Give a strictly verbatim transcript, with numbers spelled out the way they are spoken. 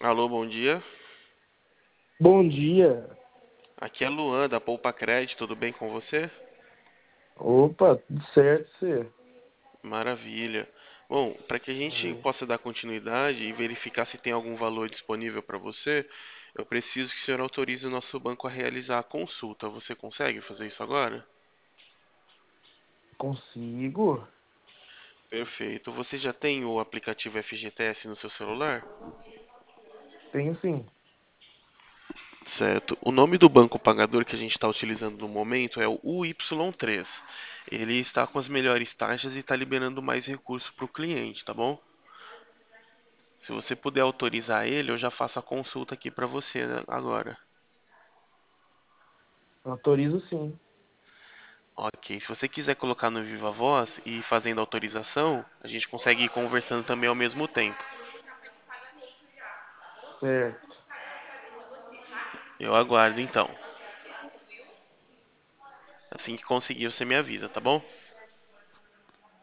Alô, bom dia. Bom dia. Aqui é Luan da Poupa Crédito, tudo bem com você? Opa, tudo certo, você? Maravilha. Bom, para que a gente Valeu. possa dar continuidade e verificar se tem algum valor disponível para você, eu preciso que o senhor autorize o nosso banco a realizar a consulta. Você consegue fazer isso agora? Consigo? Perfeito. Você já tem o aplicativo F G T S no seu celular? Tenho sim. Certo. O nome do banco pagador que a gente está utilizando no momento é o U Y três. Ele está com as melhores taxas e está liberando mais recursos para o cliente, tá bom? Se você puder autorizar ele, eu já faço a consulta aqui para você, né, agora. Autorizo sim. Ok, se você quiser colocar no Viva Voz e ir fazendo autorização, a gente consegue ir conversando também ao mesmo tempo. Certo. Eu aguardo então. Assim que conseguir, você me avisa, tá bom?